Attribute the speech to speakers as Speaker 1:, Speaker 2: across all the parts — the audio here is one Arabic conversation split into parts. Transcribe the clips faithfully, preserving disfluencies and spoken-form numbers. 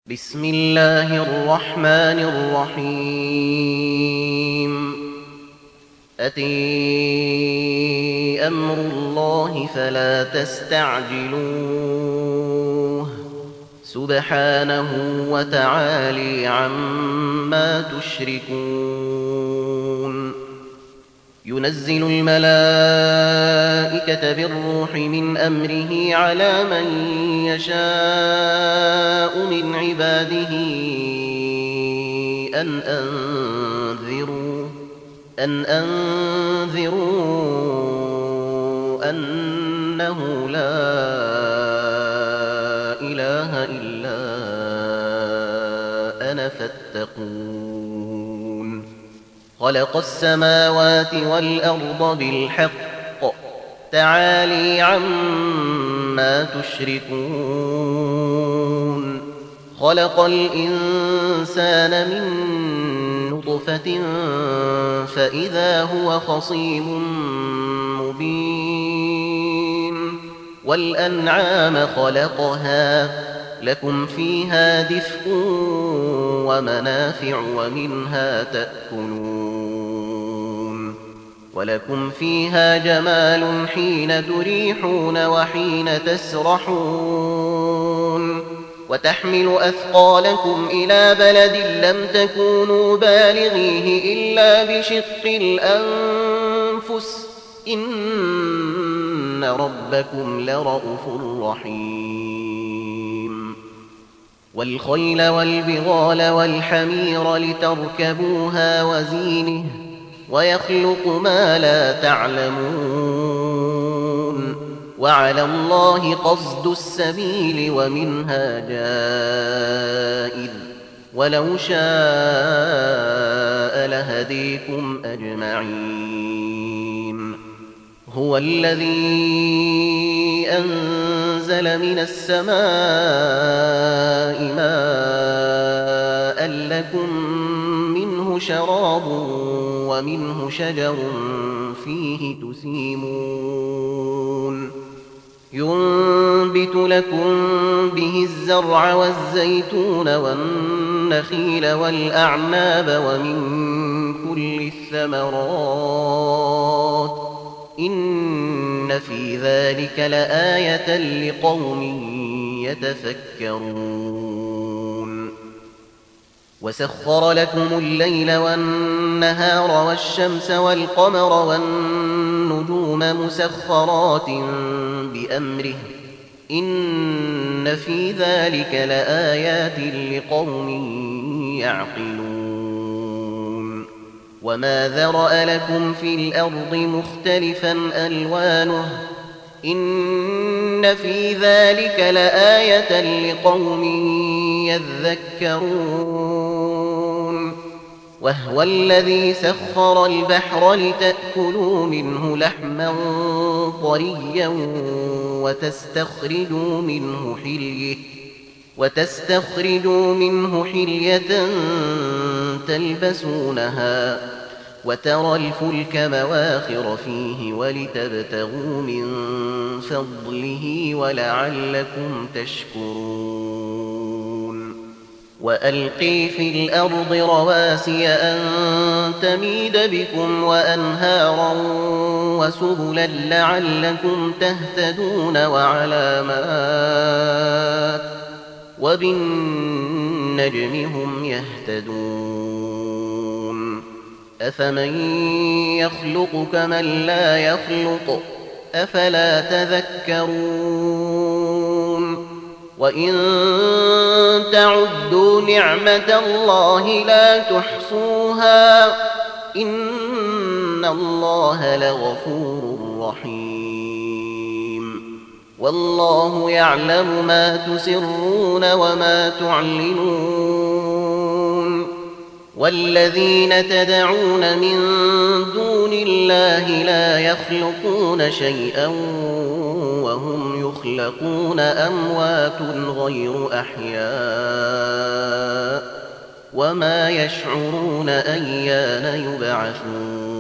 Speaker 1: بسم الله الرحمن الرحيم أتي أمر الله فلا تستعجلوه سبحانه وتعالى عما تشركون ينزل الملائكة بالروح من أمره على من يشاء من عباده أن أنذروا أن أنذروا أنه لا إله إلا أنا فاتقون خلق السماوات والأرض بالحق تعالي عما تشركون خلق الإنسان من نطفة فإذا هو خصيم مبين والأنعام خلقها لكم فيها دفء ومنافع ومنها تأكلون ولكم فيها جمال حين تريحون وحين تسرحون وتحمل أثقالكم إلى بلد لم تكونوا بالغيه إلا بشق الأنفس إن ربكم لرءوف رحيم والخيل والبغال والحمير لتركبوها وزينه ويخلق ما لا تعلمون وعلى الله قصد السبيل ومنها جائر ولو شاء لهديكم أجمعين هو الذي أنزل من السماء ماء لكم منه شراب ومنه شجر فيه تسيمون ينبت لكم به الزرع والزيتون والنخيل والأعناب ومن كل الثمرات إن في ذلك لآية لقوم يتفكرون وسخر لكم الليل والنهار والشمس والقمر والنجوم مسخرات بأمره إن في ذلك لآيات لقوم يعقلون وما ذرأ لكم في الأرض مختلفا ألوانه إن في ذلك لآية لقوم يذكرون وهو الذي سخر البحر لتأكلوا منه لحما طريا وتستخرجوا منه حليه وتستخرجوا منه حلية تلبسونها وترى الفلك مواخر فيه ولتبتغوا من فضله ولعلكم تشكرون وألقي في الأرض رواسي أن تميد بكم وأنهارا وسبلا لعلكم تهتدون وعلامات وبالنجم هم يهتدون أفمن يخلق كمن لا يخلق أفلا تذكرون وإن تعدوا نعمة الله لا تحصوها إن الله لغفور رحيم والله يعلم ما تسرون وما تعلنون والذين تدعون من دون الله لا يخلقون شيئا وهم يخلقون أموات غير أحياء وما يشعرون أيان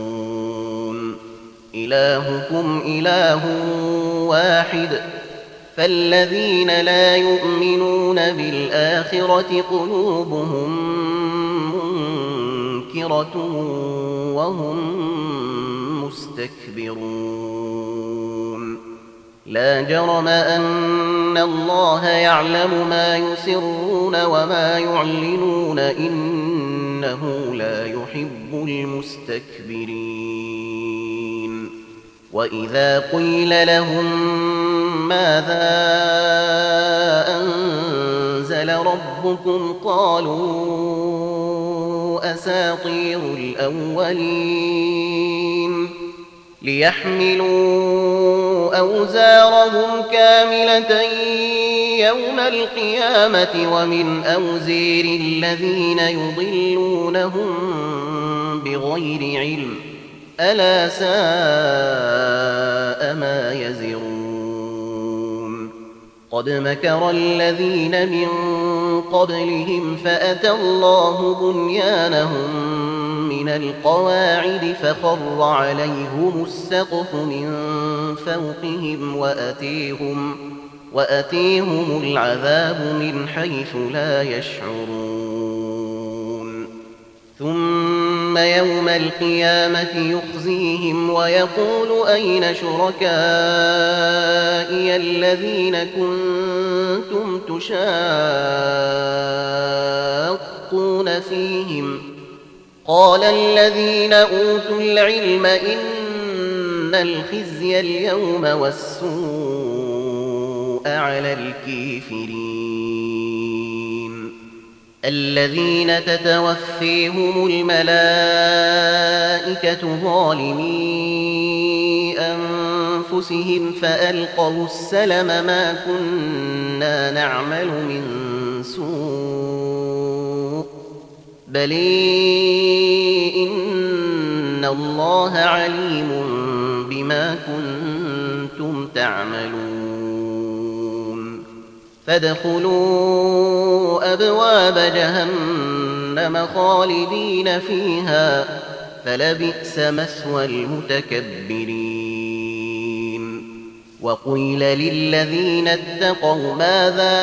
Speaker 1: يبعثون إلهكم إله واحد فالذين لا يؤمنون بالآخرة قلوبهم منكرة وهم مستكبرون لا جرم أن الله يعلم ما يسرون وما يعلنون إنه لا يحب المستكبرين وإذا قيل لهم ماذا أنزل ربكم قالوا أساطير الأولين ليحملوا أوزارهم كاملة يوم القيامة ومن أوزير الذين يضلونهم بغير علم ألا ساء ما يزرون قد مكر الذين من قبلهم فأتى الله بنيانهم من القواعد فخر عليهم السقف من فوقهم وأتيهم, وأتيهم العذاب من حيث لا يشعرون ثم يوم القيامة يخزيهم ويقول أين شركائي الذين كنتم تشاقون فيهم قال الذين أوتوا العلم إن الخزي اليوم والسوء على الكافرين الذين تتوفيهم الملائكة ظالمي أنفسهم فألقوا السلم ما كنا نعمل من سوء بل إن الله عليم بما كنتم تعملون فادخلوا أبواب جهنم خالدين فيها فلبئس مثوى المتكبرين وقيل للذين اتقوا ماذا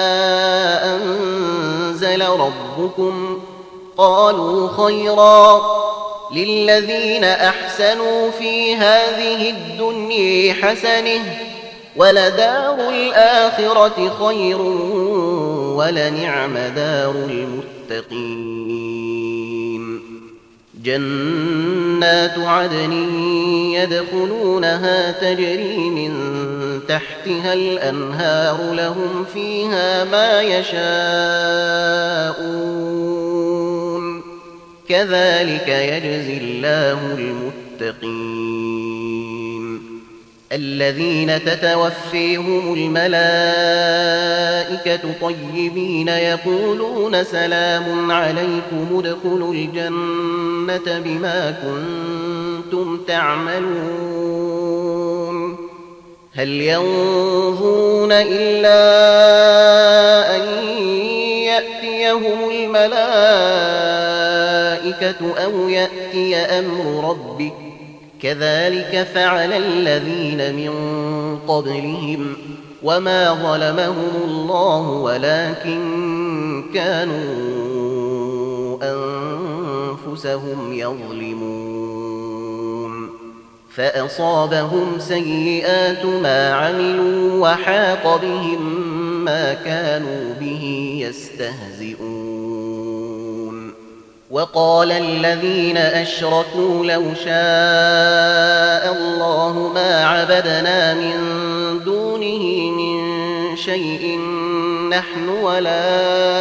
Speaker 1: أنزل ربكم قالوا خيرا للذين أحسنوا في هذه الدنيا حسنة ولدار الآخرة خير ولنعم دار المتقين جنات عدن يدخلونها تجري من تحتها الأنهار لهم فيها ما يشاءون كذلك يجزي الله المتقين الذين تتوفيهم الملائكة طيبين يقولون سلام عليكم ادخلوا الجنة بما كنتم تعملون هل ينظرون إلا أن يأتيهم الملائكة أو يأتي أمر ربك كذلك فعل الذين من قبلهم وما ظلمهم الله ولكن كانوا أنفسهم يظلمون فأصابهم سيئات ما عملوا وحاق بهم ما كانوا به يستهزئون وقال الذين أشركوا لو شاء الله ما عبدنا من دونه من شيء نحن ولا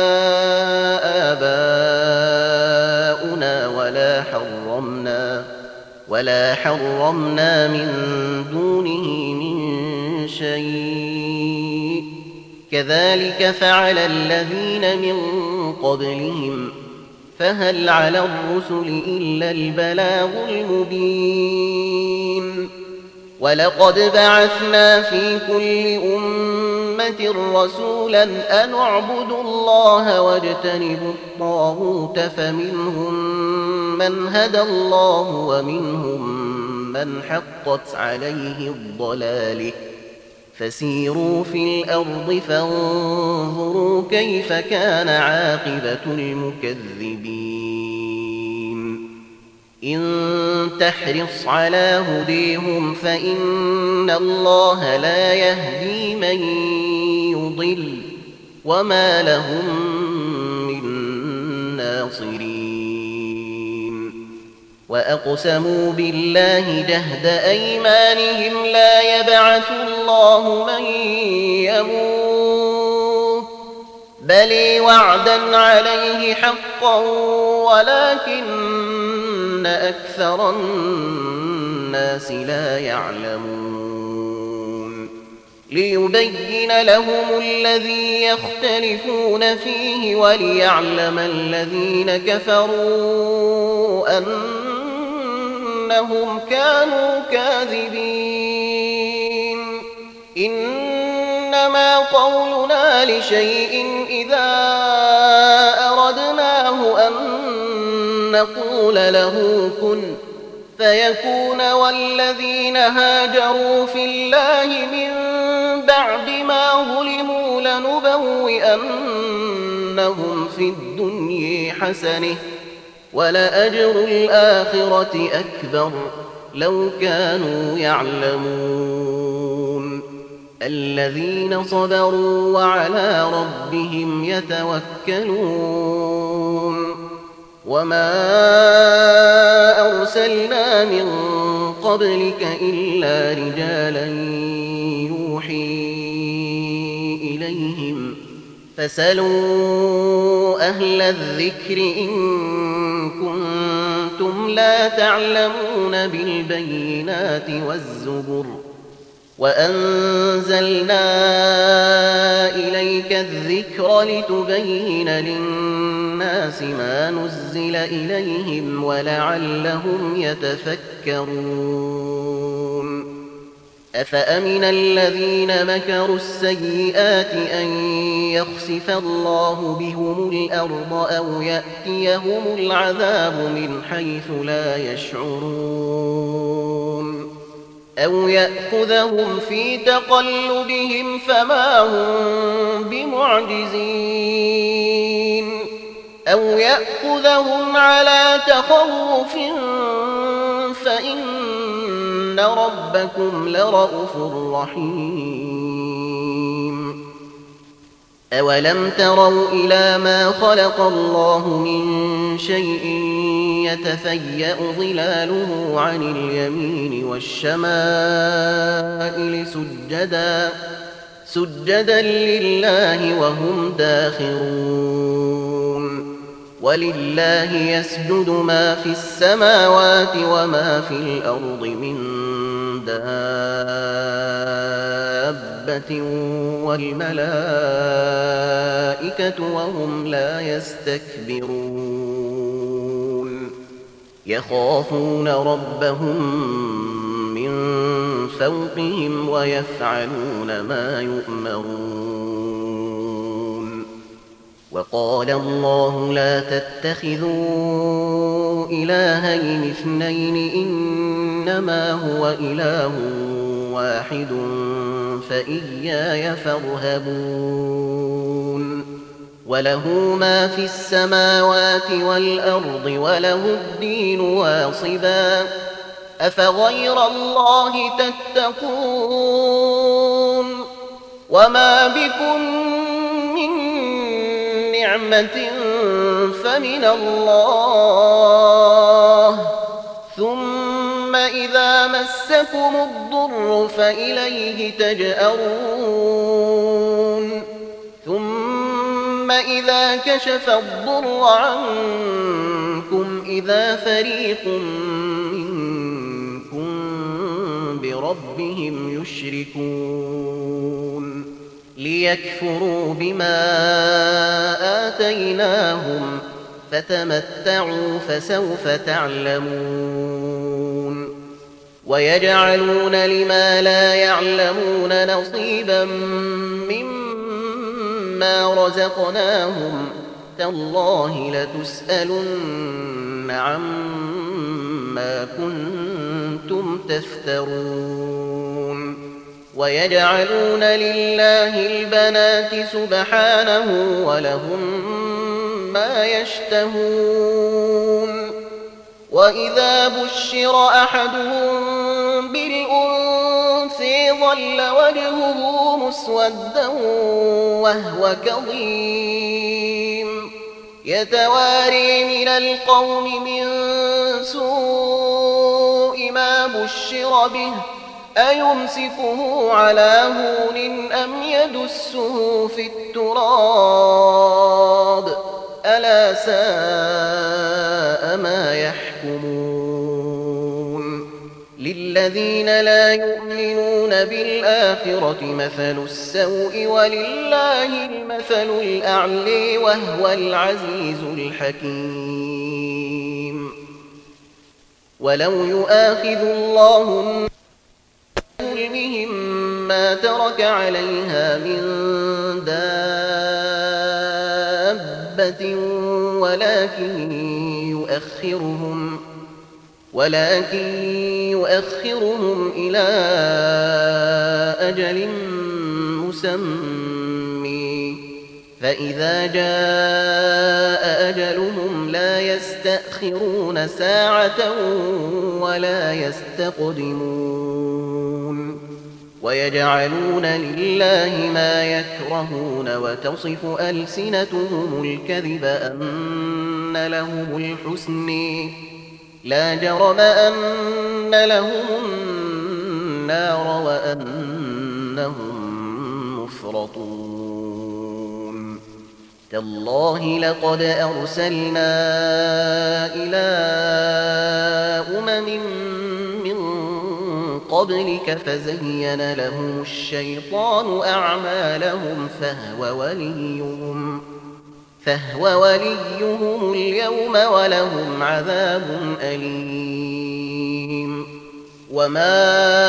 Speaker 1: آباؤنا ولا حرمنا ولا حرمنا من دونه من شيء كذلك فعل الذين من قبلهم فهل على الرسل إلا البلاغ المبين ولقد بعثنا في كل أمة رسولا أن اعبدوا الله واجتنبوا الطاغوت فمنهم من هدى الله ومنهم من حقت عليه الضلالة فسيروا في الأرض فانظروا كيف كان عاقبة المكذبين إن تحرص على هديهم فإن الله لا يهدي من يضل وما لهم من ناصرين وأقسموا بالله جهد أيمانهم لا يبعث الله من يموت بل وعدا عليه حقا ولكن أكثر الناس لا يعلمون ليبين لهم الذي يختلفون فيه وليعلم الذين كفروا أنهم كانوا كاذبين إنما قولنا لشيء إذا أردناه أن نقول له كن فيكون والذين هاجروا في الله من بعد ما ظلموا لنبوئنهم في الدنيا حسنة ولأجر الآخرة أكبر لو كانوا يعلمون الذين صبروا وعلى ربهم يتوكلون وما أرسلنا من قبلك إلا رجالا يوحي إليهم فاسألوا أهل الذكر إن كنتم لا تعلمون بالبينات والزبر وأنزلنا إليك الذكر لتبين للناس ما نزل إليهم ولعلهم يتفكرون أفأمن الذين مكروا السيئات أن يخسف الله بهم الأرض أو يأتيهم العذاب من حيث لا يشعرون أو يأخذهم في تقلبهم فما هم بمعجزين أو يأخذهم على تخوف فإن ربكم لرؤوف رحيم أولم تروا إلى ما خلق الله من شيء يتفيأ ظلاله عن اليمين والشمائل سجدا سجدا لله وهم داخرون ولله يسجد ما في السماوات وما في الأرض من دابة والملائكة وهم لا يستكبرون يخافون ربهم من فوقهم ويفعلون ما يؤمرون وقال الله لا تتخذوا إلهين اثنين إنما هو إله واحد فإياي فارهبون وله ما في السماوات والأرض وله الدين واصبا أفغير الله تتقون وما بكم من نعمة فمن الله ثم إذا مسكم الضر فإليه تجأرون ثم إذا كشف الضر عنكم إذا فريق منكم بربهم يشركون ليكفروا بما آتيناهم فتمتعوا فسوف تعلمون ويجعلون لما لا يعلمون نصيبا مما رزقناهم تالله لتسألن عما كنتم تفترون ويجعلون لله البنات سبحانه ولهم ما يشتهون وإذا بشر أحدهم بالأنثى ظل وجهه مسودا وهو كظيم يتواري من القوم من سوء ما بشر به أيمسكه على هون أم يدسه في التراب ألا ساء ما يحكمون للذين لا يؤمنون بالآخرة مثل السوء ولله المثل الأعلى وهو العزيز الحكيم ولو يؤاخذ الله ظلمهم ما ترك عليها من دابة ولكن يؤخرهم ولكن يؤخرهم إلى أجل مسمى فإذا جاء أجلهم لا يستأخرون ساعة ولا يستقدمون ويجعلون لله ما يكرهون وتصف ألسنتهم الكذب أن لهم الحسن لا جرم أن لهم النار وأنهم مفرطون تالله لقد أرسلنا إلى أمم من قبلك فزين لهم الشيطان أعمالهم فهو وليهم فهو وليهم اليوم ولهم عذاب أليم وما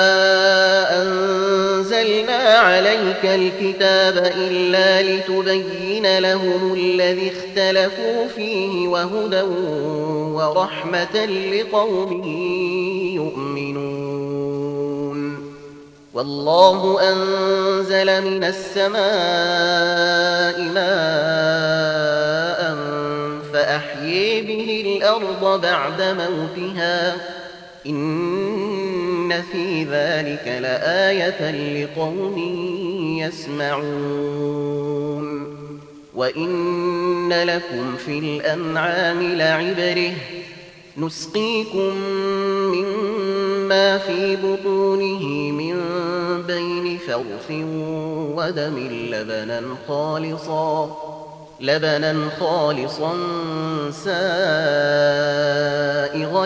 Speaker 1: أنزلنا عليك الكتاب إلا لتبين لهم الذي اختلفوا فيه وهدى ورحمة لقوم يؤمنون والله أنزل من السماء ماء فأحيي به الأرض بعد موتها إن في ذلك لآية لقوم يسمعون وإن لكم في الأنعام لعبرة نسقيكم مما في بطونه من بين فرث ودم لبنا خالصا لبنا خالصا سائغا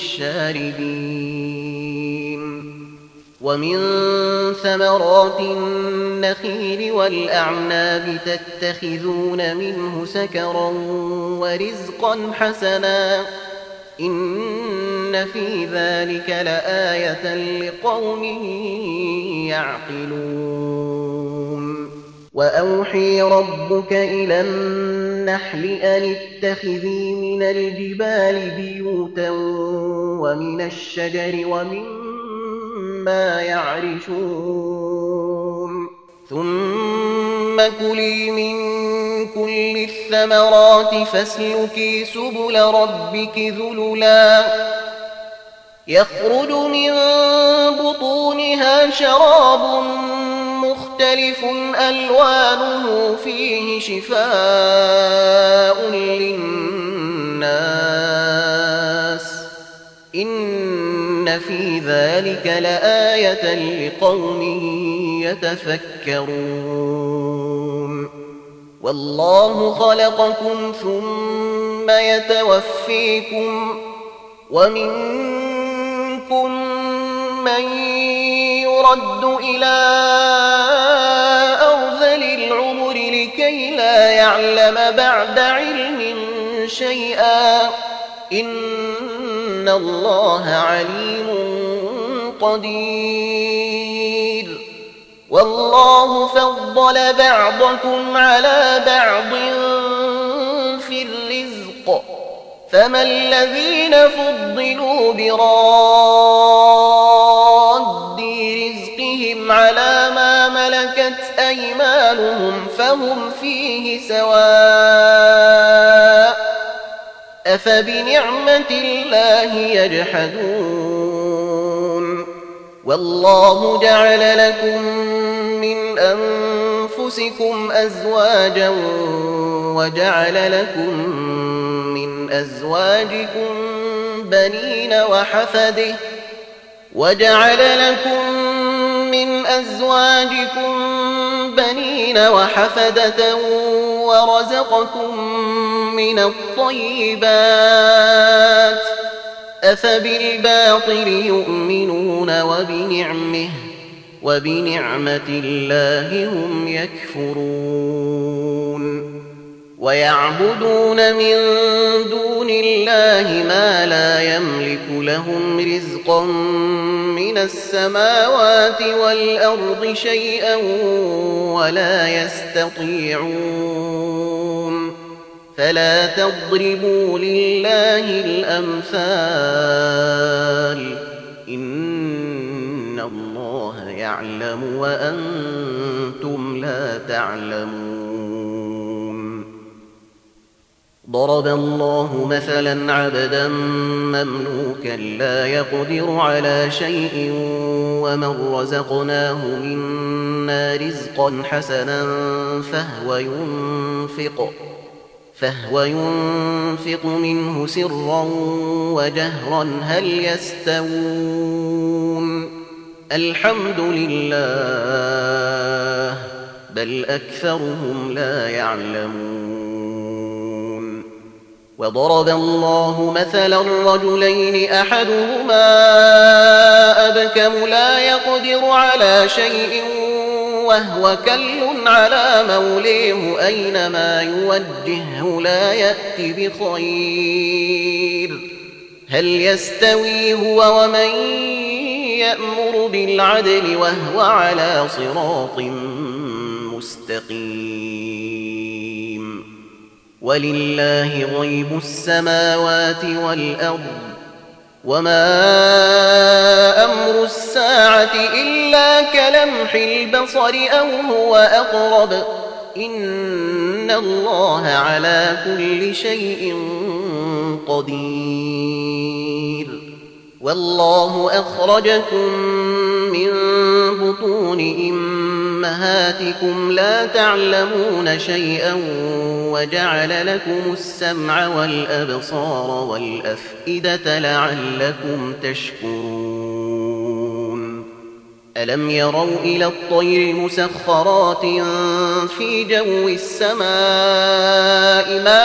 Speaker 1: للشاربين ومن ثمرات النخيل والأعناب تتخذون منه سكرا ورزقا حسنا إن في ذلك لآية لقوم يعقلون وأوحي ربك إلى النحل أن اتخذي من الجبال بيوتا ومن الشجر ومما يعرشون ثم كلي من كل الثمرات فاسلكي سبل ربك ذللا يخرج من بطونها شراب مختلف ألوانه فيه شفاء للناس إن في ذلك لآية لقوم يتفكرون والله خلقكم ثم يتوفيكم ومنكم من يرد إلى أرذل العمر لكي لا يعلم بعد علم شيئا إن الله عليم قدير والله فضل بعضكم على بعض في الرزق فما الذين فضلوا براد رزقهم على ملكت أيمانهم فهم فيه سواء أفبنعمة الله يجحدون والله جعل لكم من أنفسكم أزواجا وجعل لكم من أزواجكم بنين وحفده وجعل لكم من أزواجكم بنين وحفدة ورزقكم من الطيبات أفبالباطل يؤمنون وبنعمه وبنعمة الله هم يكفرون ويعبدون من دون الله ما لا يملك لهم رزقا من السماوات والأرض شيئا ولا يستطيعون فلا تضربوا لله الأمثال إن الله يعلم وأنتم لا تعلمون ضرب الله مثلا عبدا مملوكا لا يقدر على شيء ومن رزقناه منا رزقا حسنا فهو ينفق فهو ينفق منه سرا وجهرا هل يستوون الحمد لله بل أكثرهم لا يعلمون وضرب الله مثلا رجلين أحدهما أبكم لا يقدر على شيء وهو كل على موليه أينما يوجهه لا يأتي بخير هل يستوي هو ومن يأمر بالعدل وهو على صراط مستقيم ولله غيب السماوات والأرض وما أمر الساعة إلا كلمح البصر أو هو أقرب إن الله على كل شيء قدير والله أخرجكم من بطون أمهاتكم لا تعلمون شيئا وجعل لكم السمع والأبصار والأفئدة لعلكم تشكرون ألم يروا إلى الطير مسخرات في جو السماء ما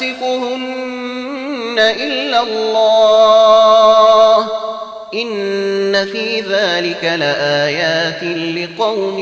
Speaker 1: يمسكهن إلا الله إن في ذلك لآيات لقوم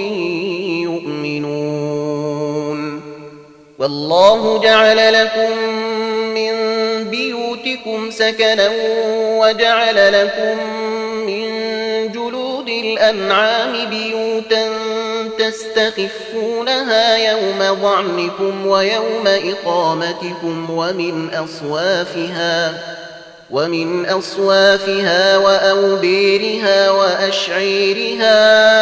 Speaker 1: يؤمنون والله جعل لكم من بيوتكم سكنا وجعل لكم من جلود الأنعام بيوتا تستخفونها يوم ضعنكم ويوم إقامتكم ومن أصوافها ومن أصوافها وأوبيرها وأشعيرها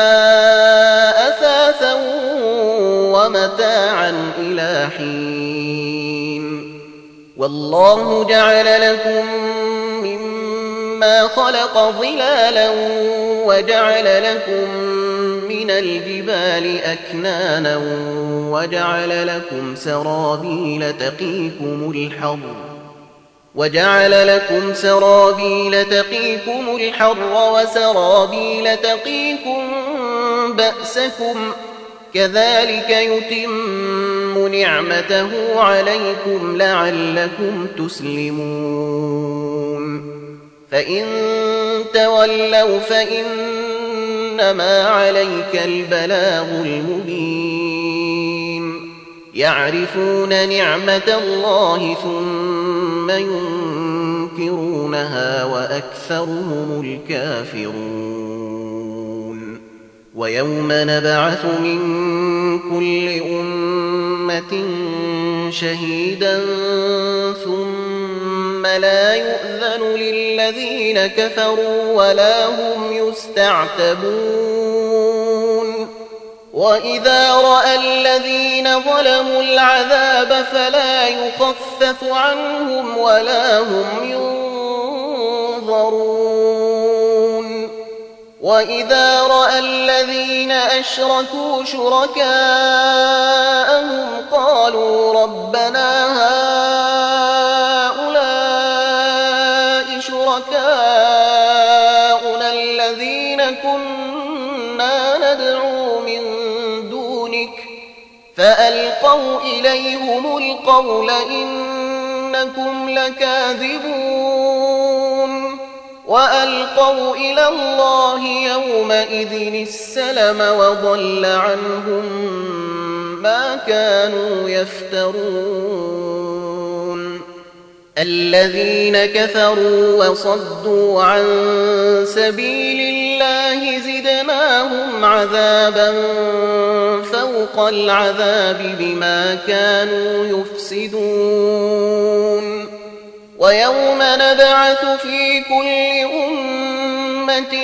Speaker 1: أثاثا ومتاعا إلى حين والله جعل لكم مما خلق ظلالا وجعل لكم من الجبال أكنانا وجعل لكم سرابيل تقيكم الحر وجعل لكم سرابيل تقيكم الحر وسرابيل تقيكم بأسكم كذلك يتم نعمته عليكم لعلكم تسلمون فإن تولوا فإنما عليك البلاغ المبين يعرفون نعمة الله ثم ينكرونها وأكثرهم الكافرون ويوم نبعث من كل أمة شهيدا ثم لا يؤذن للذين كفروا ولا هم يستعتبون وإذا رأى الذين ظلموا العذاب فلا يخفف عنهم ولا هم ينظرون وإذا رأى الذين أشركوا شركاءهم قالوا ربنا هؤلاء شركاؤنا الذين كنا ندعو من دونك فألقوا إليهم القول إنكم لكاذبون وألقوا إلى الله يومئذ السلم وضل عنهم ما كانوا يفترون الذين كفروا وصدوا عن سبيل الله زدناهم عذابا فوق العذاب بما كانوا يفسدون ويوم نبعث في كل أمة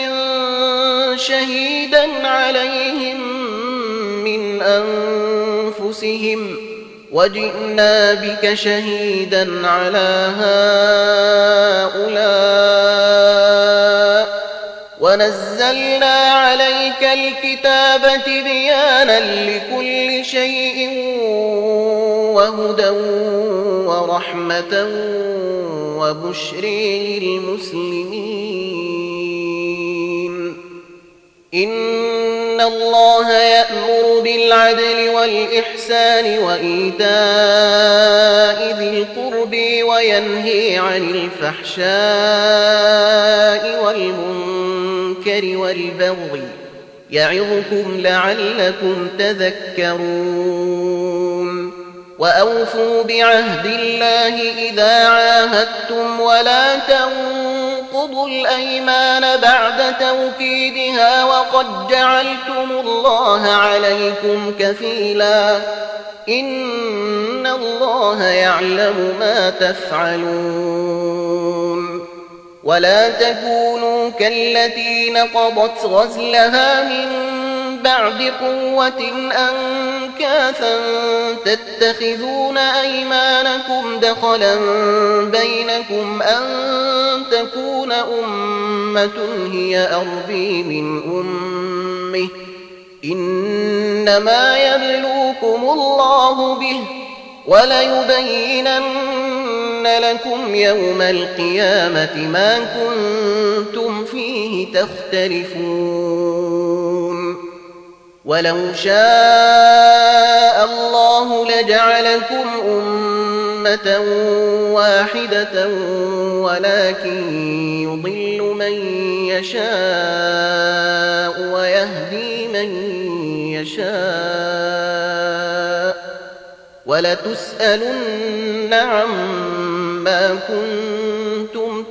Speaker 1: شهيدا عليهم من أنفسهم وجئنا بك شهيدا على هؤلاء ونزلنا عليك الكتاب تبيانا لكل شيء وهدى ورحمة وبشرى للمسلمين إن الله يأمر بالعدل والإحسان وإيتاء ذي القرب وينهي عن الفحشاء والمنكر والبغي يعظكم لعلكم تذكرون وأوفوا بعهد الله إذا عاهدتم ولا تنقضوا الأيمان بعد توكيدها وقد جعلتم الله عليكم كفيلا إن الله يعلم ما تفعلون ولا تكونوا كالتي نقضت غزلها من بعد قوة أنكاثا تتخذون أيمانكم دخلا بينكم أن تكون أمة هي أربي من أمه إنما يبلوكم الله به وليبينن لكم يوم القيامة ما كنتم فيه تختلفون ولو شاء الله لجعلكم أمة واحدة ولكن يضل من يشاء ويهدي من يشاء ولتسألن عما كنتم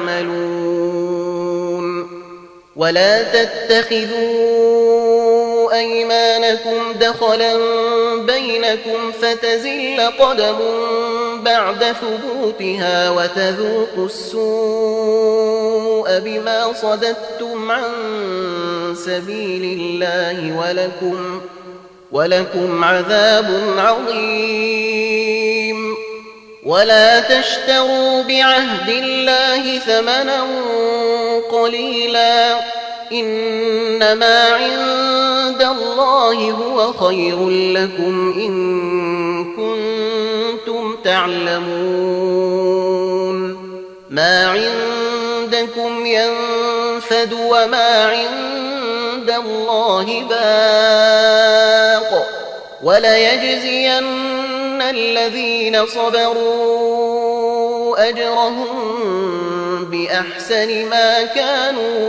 Speaker 1: تعملون ولا تتخذوا أيمانكم دخلا بينكم فتزل قدم بعد ثبوتها وتذوقوا السوء بما صددتم عن سبيل الله ولكم ولكم عذاب عظيم ولا تشتروا بعهد الله ثمنا قليلا إنما عند الله هو خير لكم إن كنتم تعلمون ما عندكم ينفد وما عند الله باق وليجزين الذين صبروا أجرهم بأحسن ما كانوا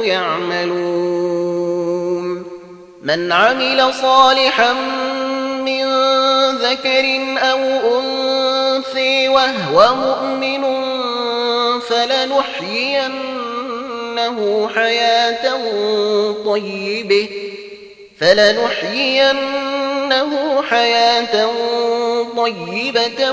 Speaker 1: يعملون من عمل صالحا من ذكر أو أنثى وهو مؤمن فلنحيينه حياة طيبة فلنحيينه حياة طيبة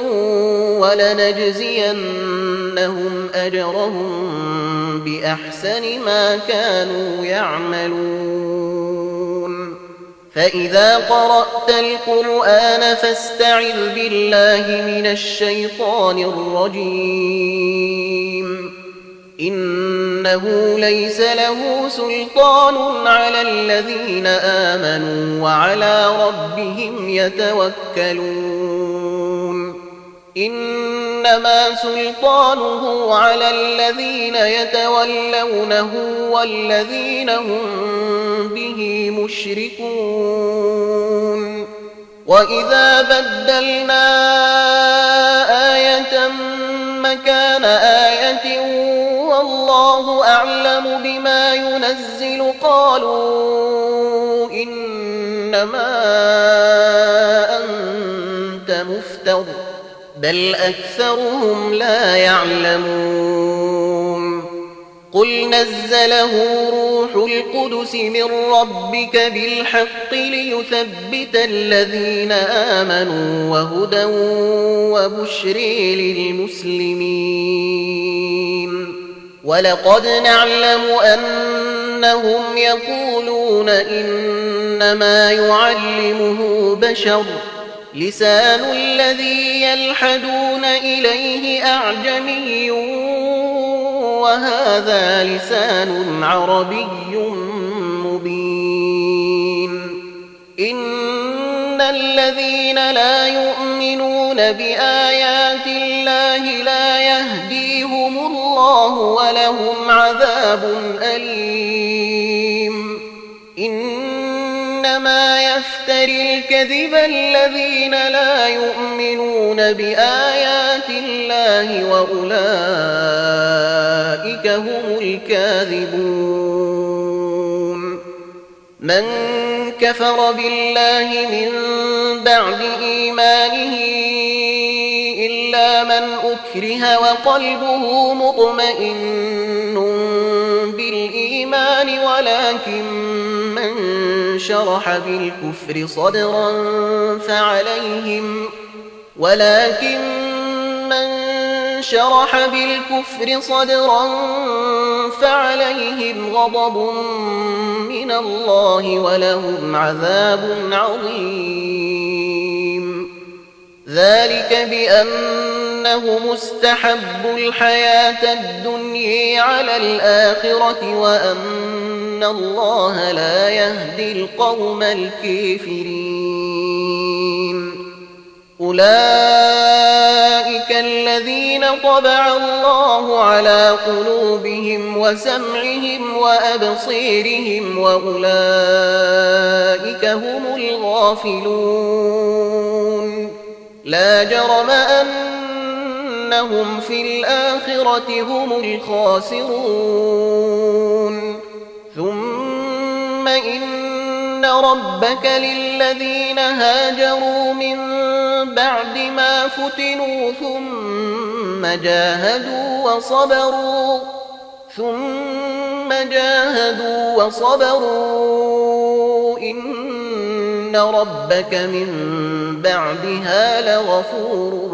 Speaker 1: ولنجزينهم أجرهم بأحسن ما كانوا يعملون فإذا قرأت القرآن فاستعذ بالله من الشيطان الرجيم إنه ليس له سلطان على الذين آمنوا وعلى ربهم يتوكلون إنما سلطانه على الذين يتولونه والذين هم به مشركون وإذا بدلنا آية مكان آية والله أعلم بما ينزل قالوا إنما أنت مفتر بل أكثرهم لا يعلمون قل نزله روح القدس من ربك بالحق ليثبت الذين آمنوا وهدى وبشر للمسلمين ولقد نعلم أنهم يقولون إنما يعلمه بشر لسان الذي يلحدون إليه أعجمي وهذا لسان عربي مبين إن الذين لا يؤمنون بآيات الله لا يهديهم الله ولهم عذاب أليم إنما يفتري الكذب الذين لا يؤمنون بآيات الله وأولئك هم الكاذبون من كفر بالله من بعد إيمانه إلا من أكره وقلبه مطمئن بالإيمان ولكن من شرح بالكفر صدرا فعليهم ولكن من شرح بالكفر صدرا فعليهم غضب من الله ولهم عذاب عظيم ذلك بأنهم استحبوا الحياة الدنيا على الآخرة وأن الله لا يهدي القوم الكافرين أولئك الذين طبع الله على قلوبهم وسمعهم وأبصيرهم وأولئك هم الغافلون لا جرم أنهم في الآخرة هم الخاسرون ثم إن ربك للذين هاجروا من بعد ما فتنوا ثم جاهدوا وصبروا ثم جاهدوا وصبروا إن ربك من بعدها لغفور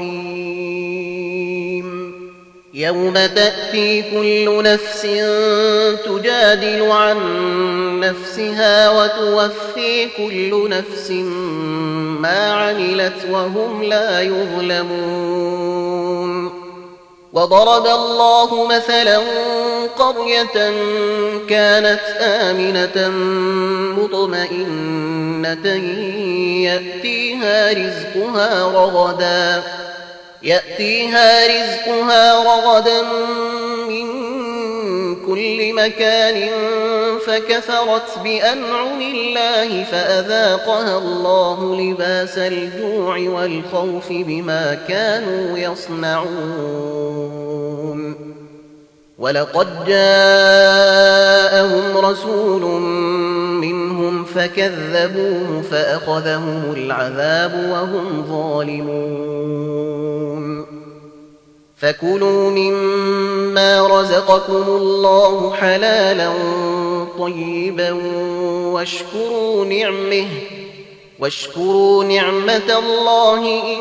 Speaker 1: رحيم يوم تأتي كل نفس تجادل عن نفسها وتوفي كل نفس ما عملت وهم لا يظلمون وضرب الله مثلا قرية كانت آمنة مطمئنة يأتيها رزقها رغدا يأتيها رزقها رغدا من كل مكان فكفرت بأنعم الله فأذاقها الله لباس الجوع والخوف بما كانوا يصنعون ولقد جاءهم رسول منهم فكذبوه فأخذهم العذاب وهم ظالمون فكلوا مما رزقكم الله حلالا طيبا واشكروا نعمه واشكروا نعمة الله إن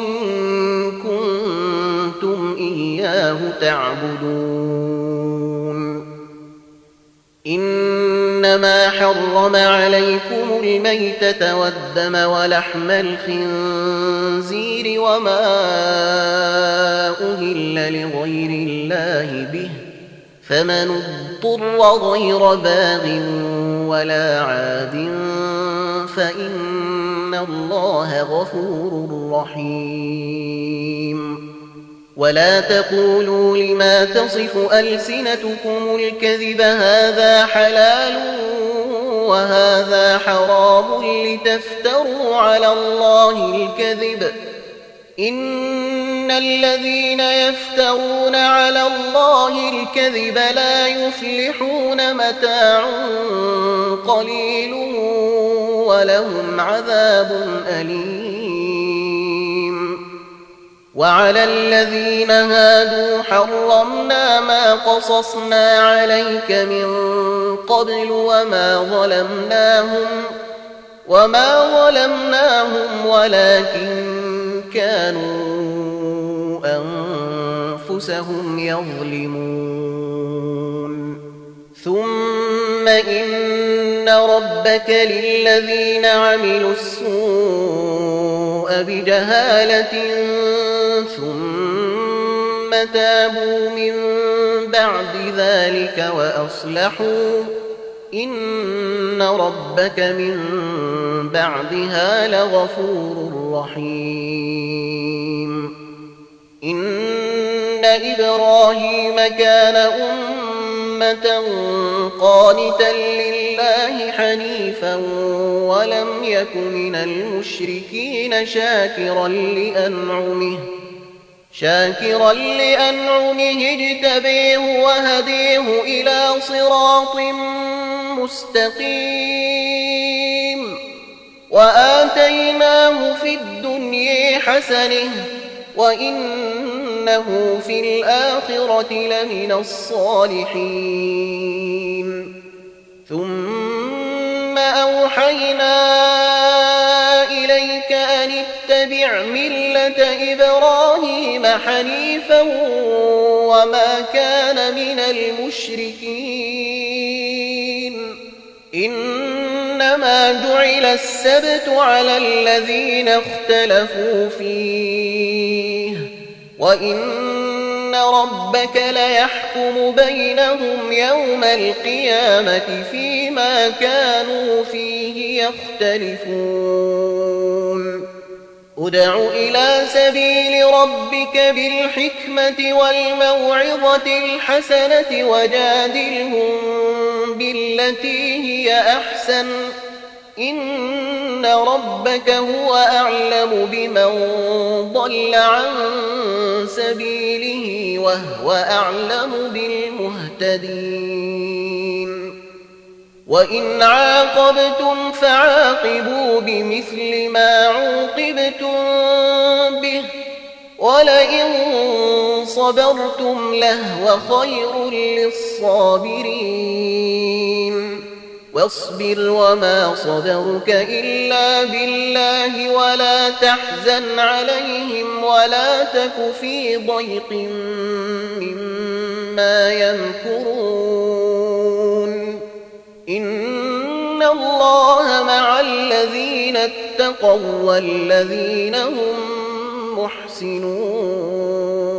Speaker 1: كنتم إياه تعبدون إنما إنما حرم عليكم الميتة والدم ولحم الخنزير وما أهل لغير الله به فمن اضطر غير باغ ولا عاد فإن الله غفور رحيم. ولا تقولوا لما تصف ألسنتكم الكذب هذا حلال وهذا حرام لتفتروا على الله الكذب إن الذين يفترون على الله الكذب لا يفلحون متاع قليل ولهم عذاب أليم. وعلى الذين هادوا حرمنا ما قصصنا عليك من قبل وما ظلمناهم وما ظلمناهم ولكن كانوا أنفسهم يظلمون. ثم إن ربك للذين عملوا السوء بجهالة ثم تابوا من بعد ذلك وأصلحوا إن ربك من بعدها لغفور رحيم. إن إبراهيم كان أمة قانتا لله حنيفا ولم يك من المشركين شاكرا لأنعمه شاكرا لأنعمه اجتبيه وهديه إلى صراط مستقيم وآتيناه في الدنيا حسنة وإنه في الآخرة لمن الصالحين. ثم أوحينا إليك أن اتبع ملة إبراهيم حنيفا وما كان من المشركين إنما جعل السبت على الذين اختلفوا فيه وإن ربك ليحكم بينهم يوم القيامة فيما كانوا فيه يختلفون. ادع إلى سبيل ربك بالحكمة والموعظة الحسنة وجادلهم بالتي هي أحسن إن ربك هو أعلم بمن ضل عن سبيله وهو أعلم بالمهتدين. وإن عاقبتم فعاقبوا بمثل ما عوقبتم به ولئن صبرتم لهو خير للصابرين. واصبر وما صبرك إلا بالله ولا تحزن عليهم ولا تك في ضيق مما يمكرون إن الله مع الذين اتقوا والذين هم محسنون.